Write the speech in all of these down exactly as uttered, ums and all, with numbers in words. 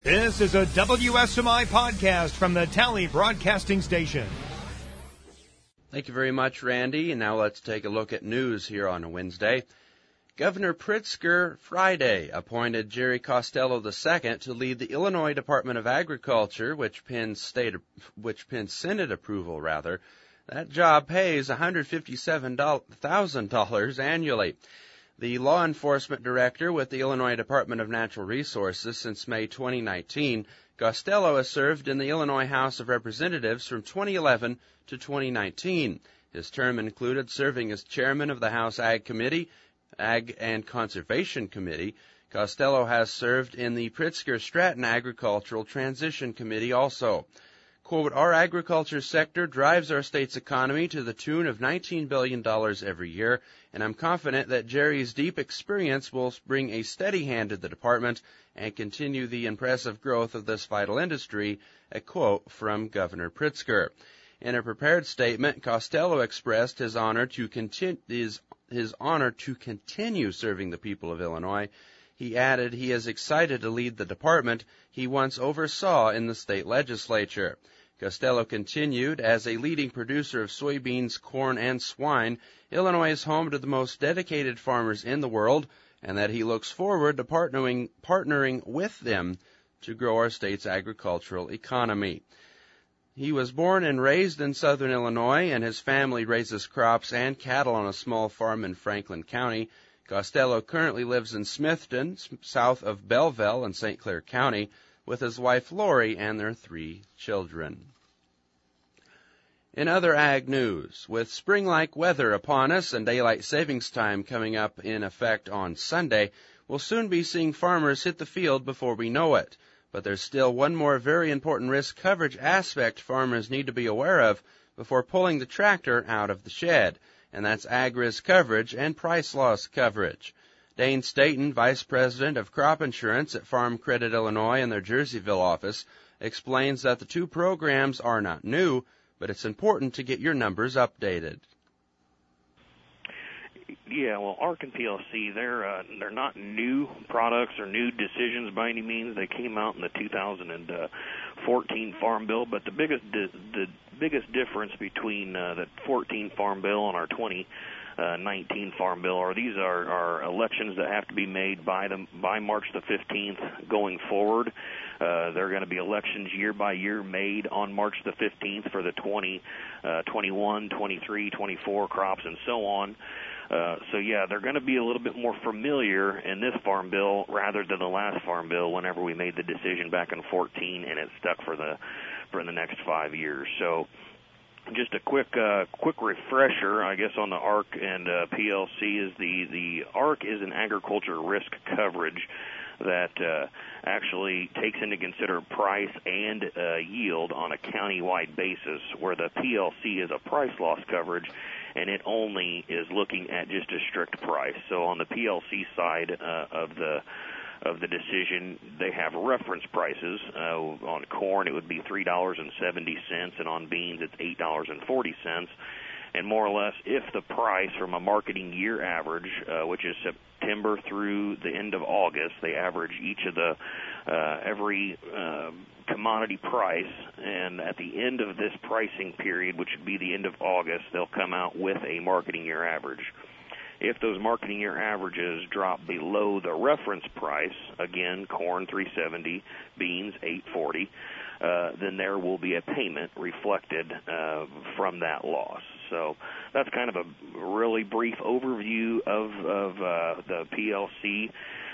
This is a W S M I podcast from the Tally Broadcasting Station. Thank you very much, Randy. And now let's take a look at news here on a Wednesday. Governor Pritzker Friday appointed Jerry Costello the Second to lead the Illinois Department of Agriculture, which pins state, which pins Senate approval, rather. That job pays one hundred fifty-seven thousand dollars annually. The law enforcement director with the Illinois Department of Natural Resources since May twenty nineteen, Costello has served in the Illinois House of Representatives from twenty eleven to twenty nineteen. His term included serving as chairman of the House Ag Committee, Ag and Conservation Committee. Costello has served in the Pritzker-Stratton Agricultural Transition Committee also. Quote, our agriculture sector drives our state's economy to the tune of nineteen billion dollars every year, and I'm confident that Jerry's deep experience will bring a steady hand to the department and continue the impressive growth of this vital industry, a quote from Governor Pritzker. In a prepared statement, Costello expressed his honor to continue his, his honor to continue serving the people of Illinois. He added he is excited to lead the department he once oversaw in the state legislature. Costello continued, as a leading producer of soybeans, corn, and swine, Illinois is home to the most dedicated farmers in the world, and that he looks forward to partnering, partnering with them to grow our state's agricultural economy. He was born and raised in southern Illinois, and his family raises crops and cattle on a small farm in Franklin County. Costello currently lives in Smithton, south of Belleville in Saint Clair County, with his wife Lori and their three children. In other ag news, with spring-like weather upon us and daylight savings time coming up in effect on Sunday, we'll soon be seeing farmers hit the field before we know it. But there's still one more very important risk coverage aspect farmers need to be aware of before pulling the tractor out of the shed, and that's ag risk coverage and price loss coverage. Dane Staten, Vice President of Crop Insurance at Farm Credit Illinois in their Jerseyville office, explains that the two programs are not new, but it's important to get your numbers updated. Yeah, well, A R C and P L C, they're uh, they're not new products or new decisions by any means. They came out in the two thousand fourteen Farm Bill, but the biggest di- the biggest difference between uh, the fourteen Farm Bill and our twenty nineteen Farm Bill are these are, are elections that have to be made by the by March the fifteenth going forward. Uh, they're going to be elections year by year made on March the fifteenth for the twenty, uh, twenty-one, twenty-three, twenty-four crops and so on. Uh, so, yeah, they're going to be a little bit more familiar in this Farm Bill rather than the last Farm Bill whenever we made the decision back in fourteen and it stuck for the for the next five years. So just a quick uh, quick refresher, I guess, on the A R C and uh, P L C is the, the A R C is an agriculture risk coverage that uh, actually takes into consider price and uh, yield on a county-wide basis, where the P L C is a price loss coverage, and it only is looking at just a strict price. So on the P L C side uh, of the of the decision, they have reference prices. Uh, on corn, it would be three dollars and seventy cents, and on beans, it's eight dollars and forty cents. And more or less, if the price from a marketing year average, uh, which is September through the end of August, they average each of the uh, every uh, commodity price, and at the end of this pricing period, which would be the end of August, they'll come out with a marketing year average. If those marketing year averages drop below the reference price, again, corn three seventy, beans eight forty, uh, then there will be a payment reflected uh, from that loss. So that's kind of a really brief overview of, of uh, the P L C.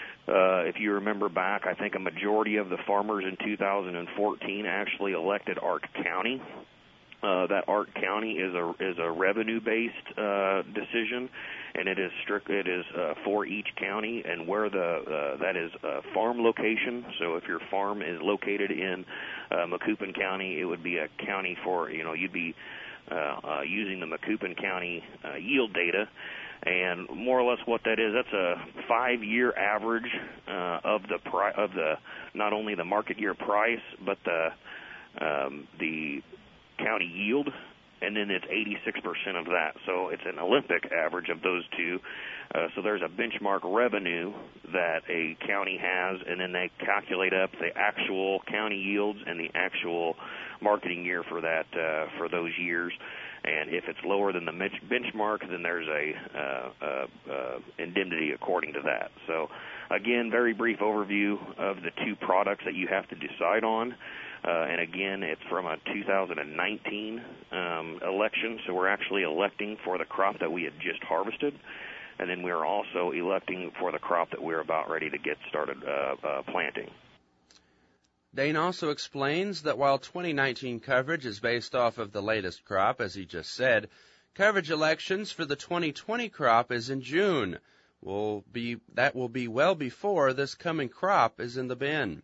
Uh, if you remember back, I think a majority of the farmers in two thousand fourteen actually elected A R C County. Uh, that A R C County is a is a revenue-based uh, decision, and it is strict. It is uh, for each county and where the uh, that is a farm location. So if your farm is located in uh, Macoupin County, it would be a county for you know you'd be uh, uh, using the Macoupin County uh, yield data. And more or less what that is, that's a five-year average uh, of the pri- of the not only the market year price, but the um, the county yield. and then it's eighty-six percent of that. So it's an Olympic average of those two. Uh, so there's a benchmark revenue that a county has, and then they calculate up the actual county yields and the actual marketing year for that uh, for those years. And if it's lower than the benchmark, then there's a uh, uh, uh, indemnity according to that. So, again, very brief overview of the two products that you have to decide on. Uh, and, again, it's from a two thousand nineteen um, election, so we're actually electing for the crop that we had just harvested. And then we're also electing for the crop that we're about ready to get started uh, uh, planting. Dane also explains that while twenty nineteen coverage is based off of the latest crop, as he just said, coverage elections for the twenty twenty crop is in June. Will be that will be well before this coming crop is in the bin.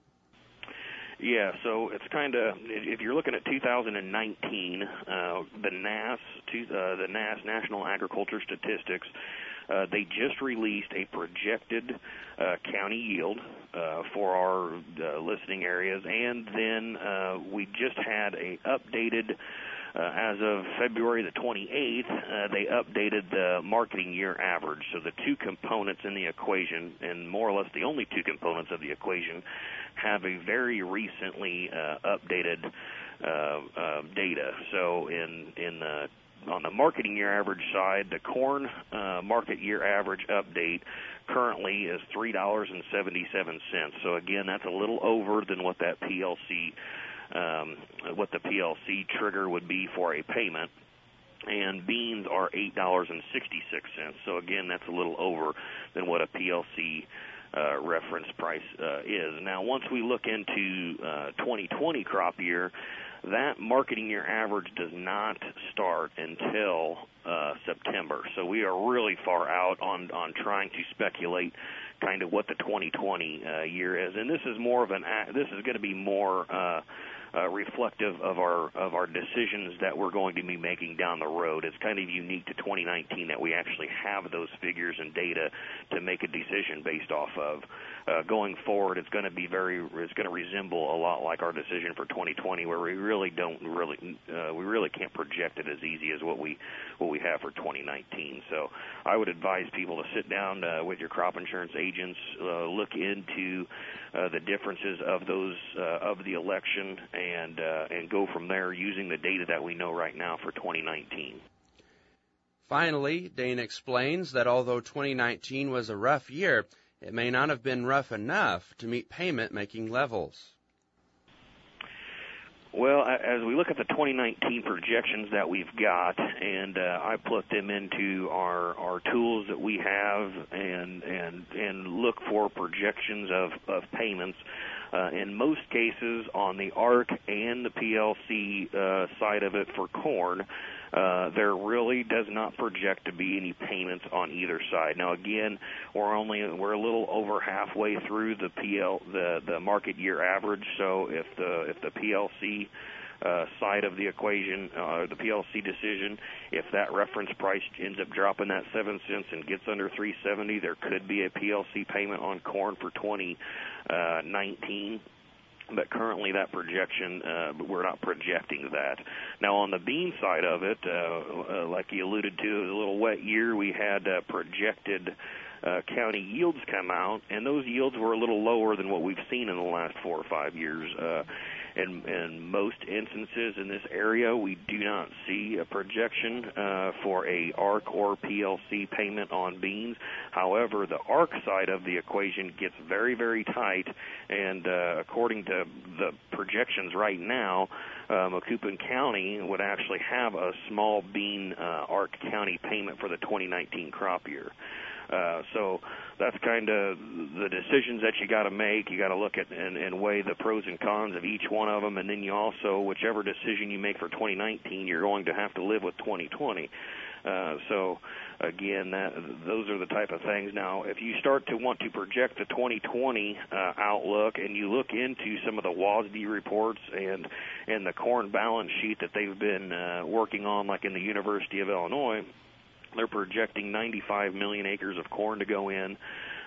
Yeah, so it's kind of, if you're looking at two thousand nineteen, uh, the N A S, uh, the N A S National Agriculture Statistics, uh, they just released a projected uh, county yield uh, for our uh, listening areas, and then uh, we just had a updated. Uh, as of February the twenty-eighth, uh, they updated the marketing year average. So the two components in the equation, and more or less the only two components of the equation, have a very recently uh, updated uh, uh, data. So in in the on the marketing year average side, the corn uh, market year average update currently is three dollars and seventy-seven cents. So again, that's a little over than what that P L C um, what the P L C trigger would be for a payment. And beans are eight dollars and sixty-six cents. So again, that's a little over than what a P L C uh, reference price uh, is. Now, once we look into uh, twenty twenty crop year, that marketing year average does not start until uh, September. So we are really far out on, on trying to speculate kind of what the twenty twenty uh, year is. And this is more of an this is going to be more uh, uh, reflective of our of our decisions that we're going to be making down the road. It's kind of unique to twenty nineteen that we actually have those figures and data to make a decision based off of. Uh, going forward, it's going to be very, it's going to resemble a lot like our decision for twenty twenty, where we really don't really, uh, we really can't project it as easy as what we, what we have for twenty nineteen. So I would advise people to sit down uh, with your crop insurance agents, uh, look into uh, the differences of those uh, of the election, and uh, and go from there using the data that we know right now for twenty nineteen. Finally, Dane explains that although twenty nineteen was a rough year, it may not have been rough enough to meet payment-making levels. Well, as we look at the twenty nineteen projections that we've got, and uh, I put them into our, our tools that we have and and and look for projections of, of payments, uh, in most cases on the A R C and the P L C uh, side of it for corn, Uh, there really does not project to be any payments on either side. Now, again, we're only we're a little over halfway through the P L the the market year average. So if the if the P L C uh, side of the equation, uh, the P L C decision, if that reference price ends up dropping that seven cents and gets under three seventy, there could be a P L C payment on corn for twenty nineteen. But currently that projection, uh, we're not projecting that. Now, on the bean side of it, uh, uh, like you alluded to, it was a little wet year. We had uh, projected uh, county yields come out, and those yields were a little lower than what we've seen in the last four or five years. Uh, in, in most instances in this area, we do not see a projection uh, for a A R C or P L C payment on beans. However, the A R C side of the equation gets very, very tight, and uh, according to the projections right now, uh, Macoupin County would actually have a small bean uh, A R C county payment for the twenty nineteen crop year. Uh, so that's kind of the decisions that you got to make. You got to look at and, and weigh the pros and cons of each one of them, and then you also, whichever decision you make for twenty nineteen, you're going to have to live with twenty twenty. Uh, so again, that, those are the type of things. Now, if you start to want to project the twenty twenty uh, outlook, and you look into some of the W A S D reports and and the corn balance sheet that they've been uh, working on, like in the University of Illinois, they're projecting ninety-five million acres of corn to go in.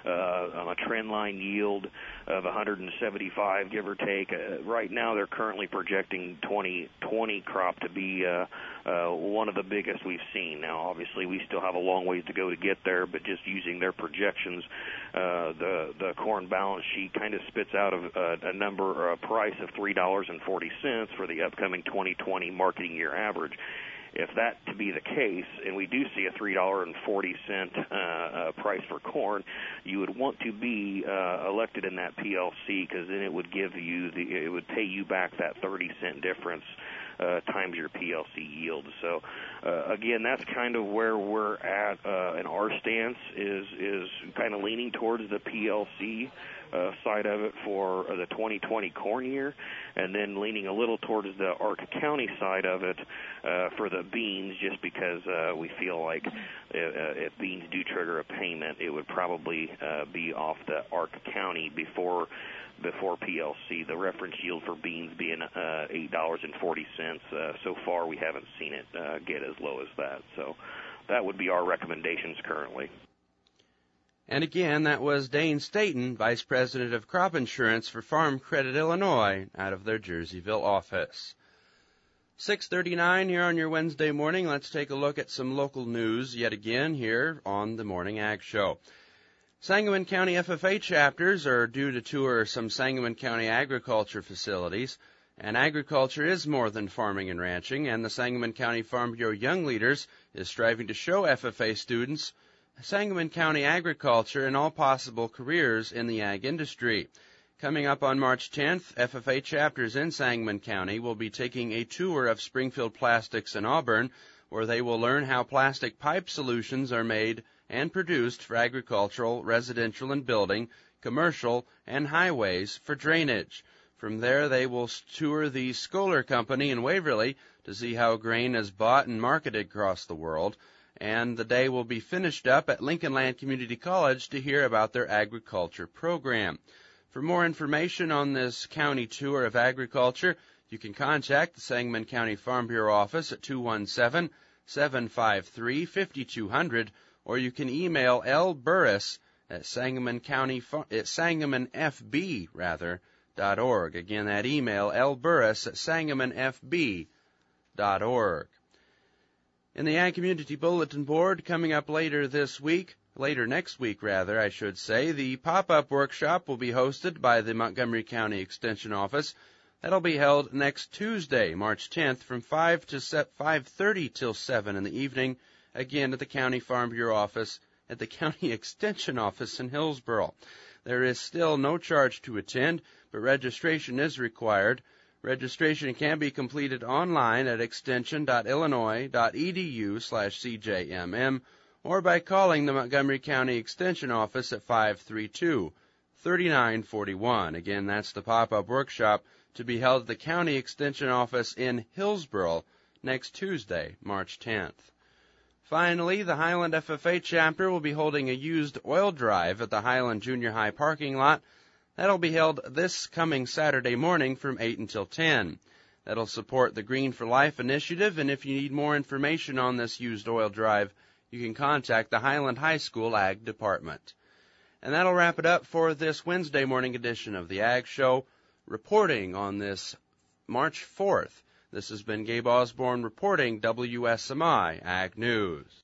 uh, on a trend line yield of one hundred seventy-five, give or take. Uh, right now, they're currently projecting twenty twenty crop to be uh, uh, one of the biggest we've seen. Now, obviously, we still have a long ways to go to get there, but just using their projections, uh, the the corn balance sheet kind of spits out a, a, a number or a price of three dollars and forty cents for the upcoming twenty twenty marketing year average. If that to be the case, and we do see a three dollars and forty cents uh, uh, price for corn, you would want to be uh, elected in that P L C, because then it would give you the, it would pay you back that thirty cent difference uh, times your P L C yield. So uh, again, that's kind of where we're at, uh, and our stance is is kind of leaning towards the P L C Uh, side of it for uh, the twenty twenty corn year, and then leaning a little towards the Ark County side of it uh, for the beans, just because uh, we feel like if, uh, if beans do trigger a payment, it would probably uh, be off the Ark County before before P L C. The reference yield for beans being uh, eight dollars and forty cents. Uh, so far, we haven't seen it uh, get as low as that. So that would be our recommendations currently. And again, that was Dane Staton, Vice President of Crop Insurance for Farm Credit Illinois, out of their Jerseyville office. six thirty-nine here on your Wednesday morning. Let's take a look at some local news yet again here on the Morning Ag Show. Sangamon County F F A chapters are due to tour some Sangamon County agriculture facilities. And agriculture is more than farming and ranching, and the Sangamon County Farm Bureau Young Leaders is striving to show F F A students Sangamon County agriculture and all possible careers in the ag industry. Coming up on March tenth, F F A chapters in Sangamon County will be taking a tour of Springfield Plastics in Auburn, where they will learn how plastic pipe solutions are made and produced for agricultural, residential and building, commercial, and highways for drainage. From there, they will tour the Scholar Company in Waverly to see how grain is bought and marketed across the world. And the day will be finished up at Lincoln Land Community College to hear about their agriculture program. For more information on this county tour of agriculture, you can contact the Sangamon County Farm Bureau office at two one seven, seven five three, five two zero zero, or you can email L. Burris at Sangamon County, at Sangamon F B, rather, dot org. Again, that email, L. Burris at Sangamon F B dot org. In the Ag Community Bulletin Board, coming up later this week, later next week rather, I should say, the pop-up workshop will be hosted by the Montgomery County Extension Office. That'll be held next Tuesday, March tenth, from five to five thirty till seven in the evening, again at the County Farm Bureau office, at the County Extension Office in Hillsboro. There is still no charge to attend, but registration is required. Registration can be completed online at extension.illinois.edu slash CJMM or by calling the Montgomery County Extension Office at five three two, three nine four one. Again, that's the pop-up workshop to be held at the County Extension Office in Hillsboro next Tuesday, March tenth. Finally, the Highland F F A chapter will be holding a used oil drive at the Highland Junior High parking lot. That'll be held this coming Saturday morning from eight until ten. That'll support the Green for Life initiative, and if you need more information on this used oil drive, you can contact the Highland High School Ag Department. And that'll wrap it up for this Wednesday morning edition of the Ag Show, reporting on this March fourth. This has been Gabe Osborne reporting W S M I Ag News.